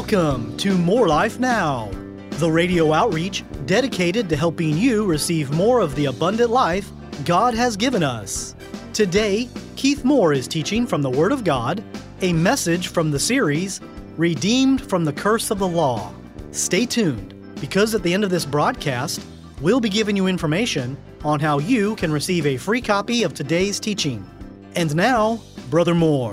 Welcome to More Life Now, the radio outreach dedicated to helping you receive more of the abundant life God has given us. Today, Keith Moore is teaching from the Word of God, a message from the series, Redeemed from the Curse of the Law. Stay tuned, because at the end of this broadcast, we'll be giving you information on how you can receive a free copy of today's teaching. And now, Brother Moore.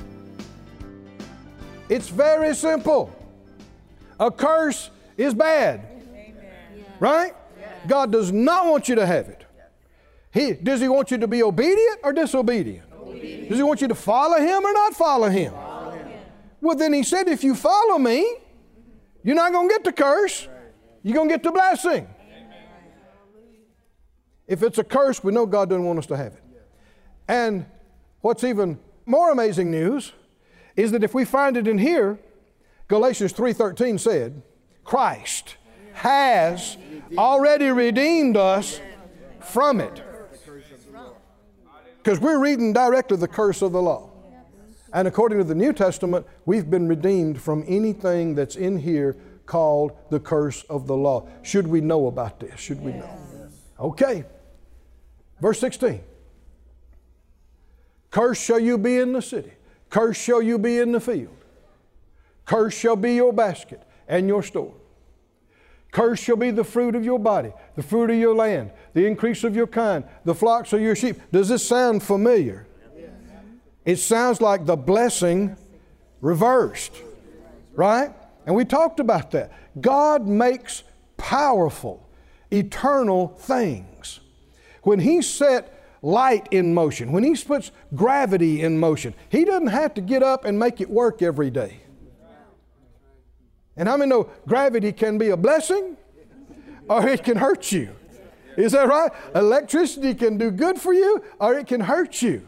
It's very simple. A curse is bad. Amen. Right? Yeah. God does not want you to have it. Does He want you to be obedient or disobedient? Obedient. Does He want you to follow Him or not follow Him? Follow Him. Well, then He said, if you follow me, you're not going to get the curse. You're going to get the blessing. Amen. If it's a curse, we know God doesn't want us to have it. And what's even more amazing news is that if we find it in here, Galatians 3:13 said, Christ has already redeemed us from it. Because we're reading directly the curse of the law. And according to the New Testament, we've been redeemed from anything that's in here called the curse of the law. Should we know about this? Should we know? Okay. Verse 16. Cursed shall you be in the city. Cursed shall you be in the field. Cursed shall be your basket and your store. Cursed shall be the fruit of your body, the fruit of your land, the increase of your kind, the flocks of your sheep. Does this sound familiar? It sounds like the blessing reversed, right? And we talked about that. God makes powerful, eternal things. When He set light in motion, when He puts gravity in motion, He doesn't have to get up and make it work every day. And how many know gravity can be a blessing or it can hurt you? Is that right? Electricity can do good for you or it can hurt you.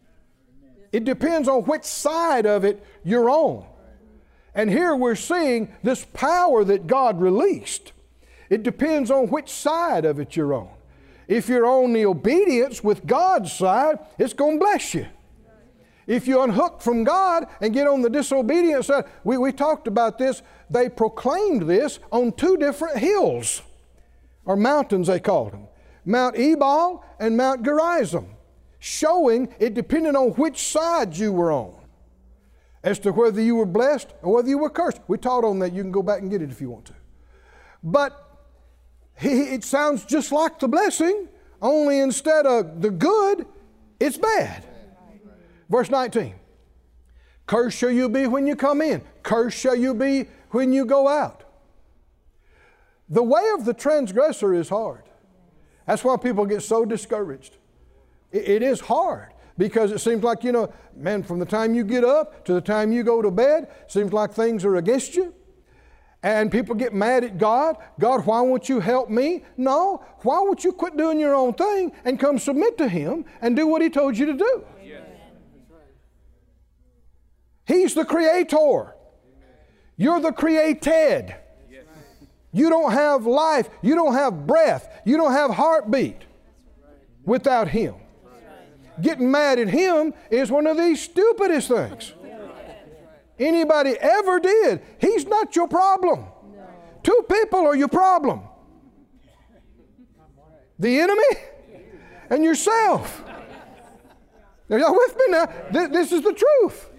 It depends on which side of it you're on. And here we're seeing this power that God released. It depends on which side of it you're on. If you're on the obedience with God's side, it's going to bless you. If you unhook from God and get on the disobedience side, we talked about this. They proclaimed this on two different hills, or mountains they called them. Mount Ebal and Mount Gerizim, showing it depended on which side you were on as to whether you were blessed or whether you were cursed. We taught on that. You can go back and get it if you want to. But it sounds just like the blessing, only instead of the good, it's bad. Verse 19. Cursed shall you be when you come in. Cursed shall you be when you go out. The way of the transgressor is hard. That's why people get so discouraged. It is hard because it seems like, man, from the time you get up to the time you go to bed, seems like things are against you. And people get mad at God. God, why won't you help me? No, why won't you quit doing your own thing and come submit to Him and do what He told you to do? Yes. He's the creator. You're the created. Yes. You don't have life. You don't have breath. You don't have heartbeat without Him. Getting mad at Him is one of the stupidest things anybody ever did. He's not your problem. No. Two people are your problem. The enemy and yourself. Are y'all with me now? This is the truth.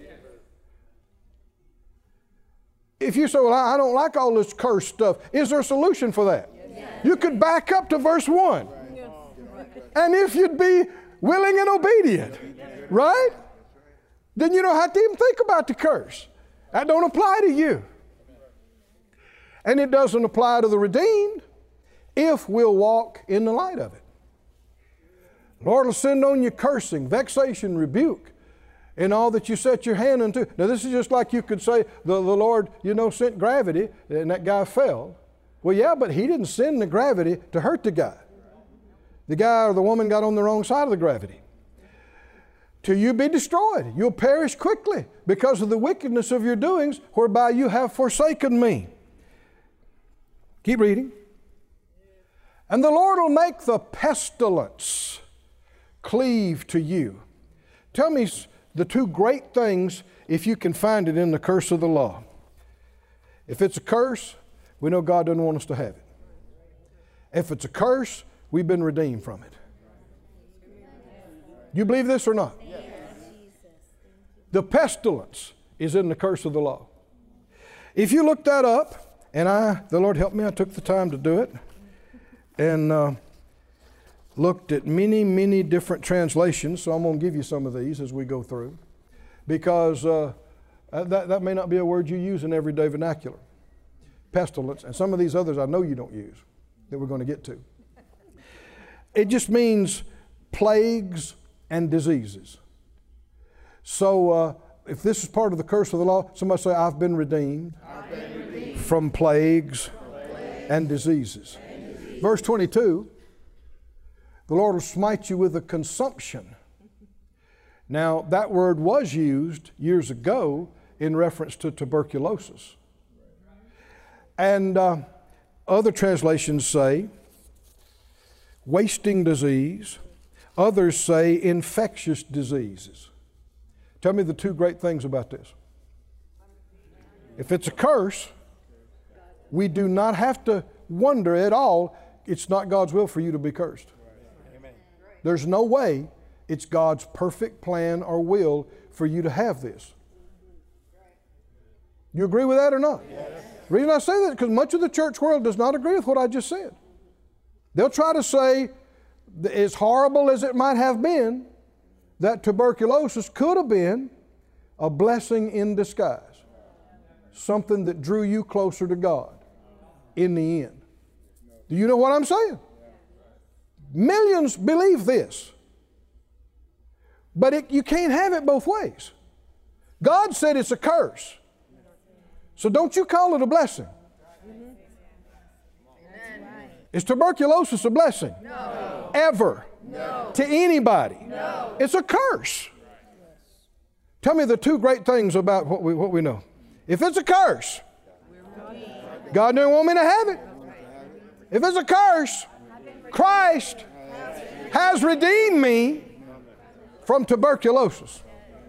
If you say, well, I don't like all this cursed stuff, is there a solution for that? Yes. You could back up to verse 1. And if you'd be willing and obedient, right? Then you don't have to even think about the curse. That don't apply to you. And it doesn't apply to the redeemed if we'll walk in the light of it. Lord will send on you cursing, vexation, rebuke, and all that you set your hand unto. Now this is just like you could say, the Lord, sent gravity, and that guy fell. Well, yeah, but He didn't send the gravity to hurt the guy. The guy or the woman got on the wrong side of the gravity. Till you be destroyed. You'll perish quickly because of the wickedness of your doings, whereby you have forsaken me. Keep reading. And the Lord will make the pestilence cleave to you. Tell me the two great things, if you can find it in the curse of the law. If it's a curse, we know God doesn't want us to have it. If it's a curse, we've been redeemed from it. You believe this or not? Yes. The pestilence is in the curse of the law. If you look that up, and the Lord helped me, I took the time to do it, and looked at many, many different translations, so I'm going to give you some of these as we go through, because that may not be a word you use in everyday vernacular. Pestilence, and some of these others I know you don't use, that we're going to get to. It just means plagues and diseases. So if this is part of the curse of the law, somebody say, I've been redeemed, from plagues and diseases. Verse 22, the Lord will smite you with a consumption. Now, that word was used years ago in reference to tuberculosis. And other translations say wasting disease. Others say infectious diseases. Tell me the two great things about this. If it's a curse, we do not have to wonder at all. It's not God's will for you to be cursed. There's no way it's God's perfect plan or will for you to have this. You agree with that or not? Yes. The reason I say that is because much of the church world does not agree with what I just said. They'll try to say, as horrible as it might have been, that tuberculosis could have been a blessing in disguise. Something that drew you closer to God in the end. Do you know what I'm saying? Millions believe this. But you can't have it both ways. God said it's a curse. So don't you call it a blessing. Is tuberculosis a blessing? No. Ever? No. To anybody? No. It's a curse. Tell me the two great things about what we know. If it's a curse, God didn't want me to have it. If it's a curse, Christ has redeemed me from tuberculosis.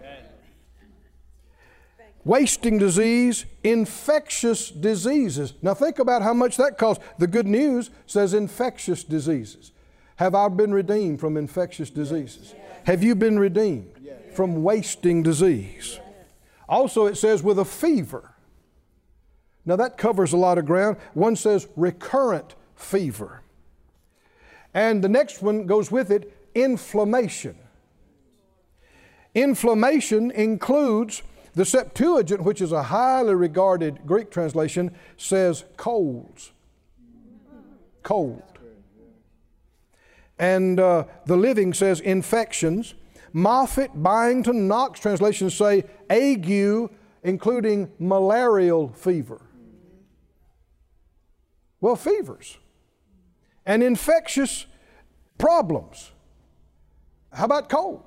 Wasting disease, infectious diseases. Now think about how much that costs. The good news says infectious diseases. Have I been redeemed from infectious diseases? Have you been redeemed from wasting disease? Also it says with a fever. Now that covers a lot of ground. One says recurrent fever. And the next one goes with it, inflammation. Inflammation includes the Septuagint, which is a highly regarded Greek translation, says colds. Cold. And the Living says infections. Moffatt, Byington, Knox translations say ague, including malarial fever. Well, fevers. And infectious problems. How about cold?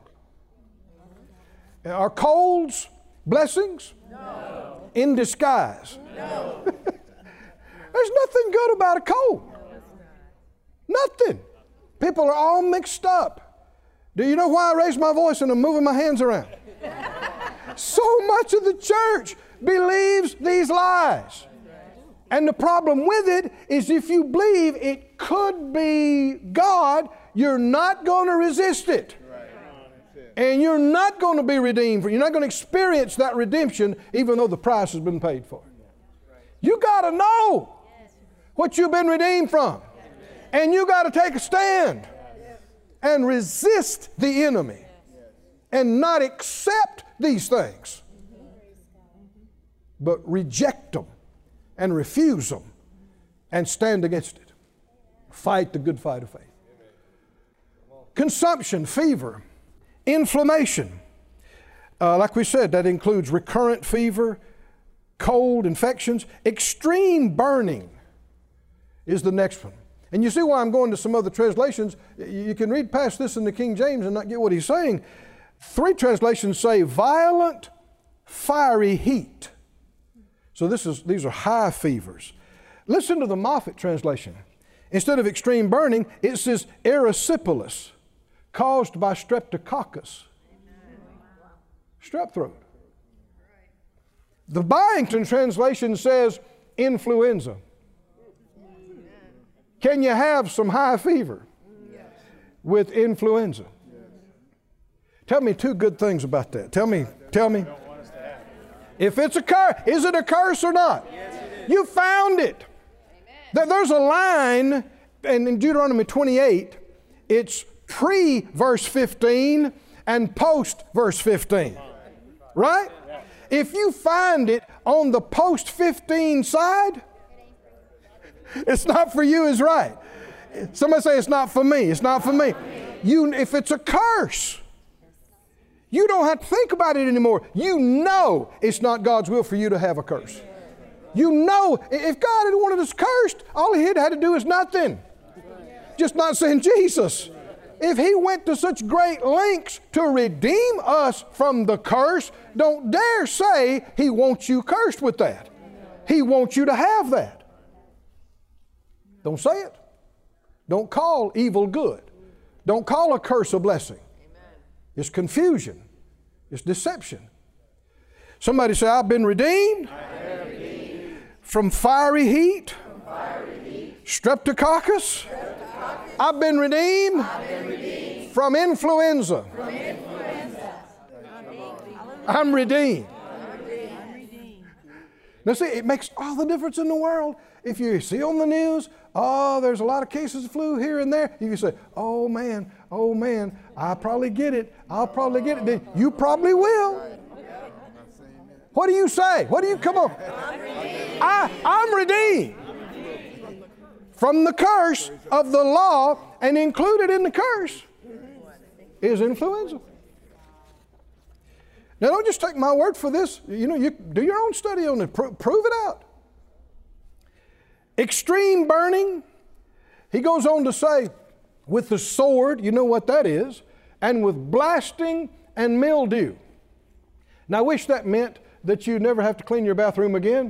Are colds blessings? No. In disguise? No. There's nothing good about a cold. Nothing. People are all mixed up. Do you know why I raise my voice and I'm moving my hands around? So much of the church believes these lies. And the problem with it is if you believe it could be God, you're not going to resist it. And you're not going to be redeemed. You're not going to experience that redemption even though the price has been paid for. You got to know what you've been redeemed from. And you got to take a stand and resist the enemy and not accept these things, but reject them and refuse them and stand against it. Fight the good fight of faith. Consumption, fever, inflammation. Like we said, that includes recurrent fever, cold, infections. Extreme burning is the next one. And you see why I'm going to some other translations. You can read past this in the King James and not get what he's saying. 3 translations say violent, fiery heat. So these are high fevers. Listen to the Moffatt translation. Instead of extreme burning, it says erysipelas, caused by streptococcus. Strep throat. The Byington translation says influenza? Can you have some high fever with influenza? Tell me two good things about that. Tell me. If it's a curse, is it a curse or not? You found it. There's a line in Deuteronomy 28, it's pre-verse 15 and post-verse 15. Right? If you find it on the post-15 side, it's not for you is right. Somebody say, it's not for me. It's not for me. If it's a curse, you don't have to think about it anymore. You know it's not God's will for you to have a curse. You know, if God had wanted us cursed, all He had to do is nothing. Just not saying Jesus. If He went to such great lengths to redeem us from the curse, don't dare say He wants you cursed with that. He wants you to have that. Don't say it. Don't call evil good. Don't call a curse a blessing. It's confusion. It's deception. Somebody say, I've been redeemed, from fiery heat, Streptococcus. I've been redeemed, from influenza. I'm redeemed. Now see, it makes all the difference in the world. If you see on the news, there's a lot of cases of flu here and there, you can say, oh man, I probably get it. I'll probably get it. You probably will. What do you say? What do you come on? I'm redeemed from the curse of the law, and included in the curse is influenza. Now don't just take my word for this. You do your own study on it. Prove it out. Extreme burning. He goes on to say, with the sword, you know what that is, and with blasting and mildew. Now I wish that meant that you never have to clean your bathroom again.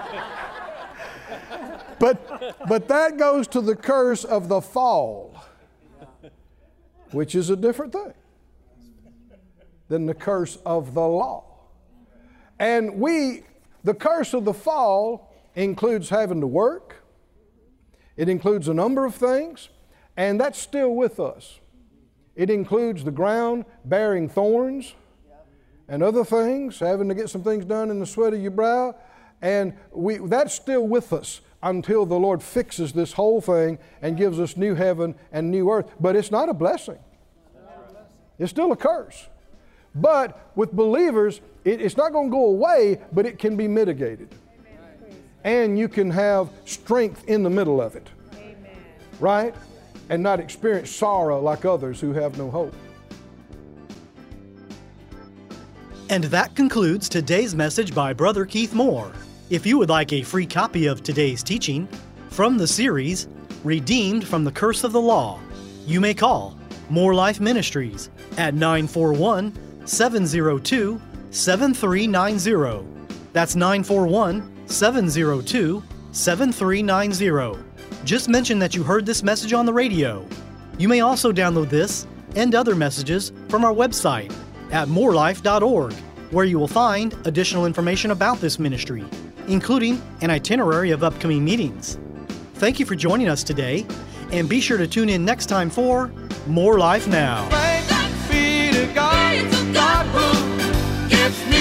But that goes to the curse of the fall, which is a different thing than the curse of the law. And the curse of the fall includes having to work. It includes a number of things, and that's still with us. It includes the ground bearing thorns and other things, having to get some things done in the sweat of your brow, and that's still with us until the Lord fixes this whole thing and gives us new heaven and new earth. But it's not a blessing. It's still a curse. But with believers, it's not going to go away, but it can be mitigated. And you can have strength in the middle of it. Right? And not experience sorrow like others who have no hope. And that concludes today's message by Brother Keith Moore. If you would like a free copy of today's teaching from the series, Redeemed from the Curse of the Law, you may call More Life Ministries at 941-702-7390. That's 941-702-7390. Just mention that you heard this message on the radio. You may also download this and other messages from our website at morelife.org, where you will find additional information about this ministry, including an itinerary of upcoming meetings. Thank you for joining us today, and be sure to tune in next time for More Life Now. Thanks be to God, God who gives me